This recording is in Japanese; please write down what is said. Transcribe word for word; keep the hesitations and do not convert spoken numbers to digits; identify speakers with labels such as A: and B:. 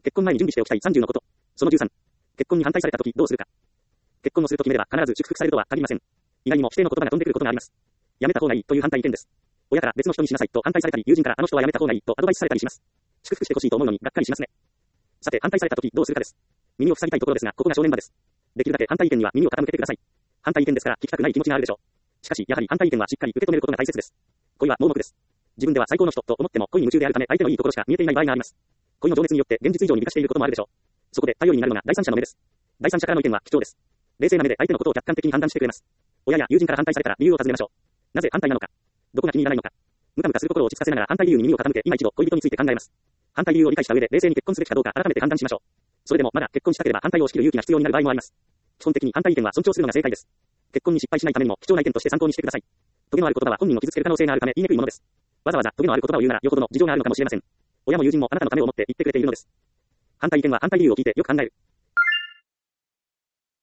A: 結婚前に準備しておきたいさんじゅうのこと。そのじゅうさん。結婚に反対されたときどうするか。結婚をすると決めれば必ず祝福されるとは限りません。意外にも否定の言葉が飛んでくることがあります。やめた方がいいという反対意見です。親から別の人にしなさいと反対されたり、友人からあの人はやめた方がいいとアドバイスされたりします。祝福してほしいと思うのにがっかりしますね。さて、反対されたときどうするかです。耳を塞ぎたいところですが、ここが正念場です。できるだけ反対意見には耳を傾けてください。反対意見ですから聞きたくない気持ちがあるでしょう。しかし、やはり反対意見はしっかり受け止めることが大切です。恋は盲目です。自分では最高の人と思っても恋に夢中であるため相手のいいところしか見えていない場合があります。恋の情熱によって現実以上に美化していることもあるでしょう。そこで頼りになるのが第三者の目です。第三者からの意見は貴重です。冷静な目で相手のことを客観的に判断してくれます。親や友人から反対されたら理由を尋ねましょう。なぜ反対なのか。どこが気に入らないのか。ムカムカする心を落ち着かせながら反対理由に耳を傾けて今一度恋人について考えます。反対理由を理解した上で冷静に結婚すべきかどうか改めて判断しましょう。それでもまだ結婚したければ反対を押し切る勇気が必要になる場合もあります。基本的に反対意見は尊重するのが正解です。結婚に失敗しないためにも貴重な意見として参考にしてください。トゲのある言葉は本人を傷つける可能性があるため言いにくいものです。わざわざトゲのある言葉を言うならよほどの事情があるのかもしれません。親も友人もあなたのためを思って言ってくれているのです。反対意見は反対理由を聞いてよく考える。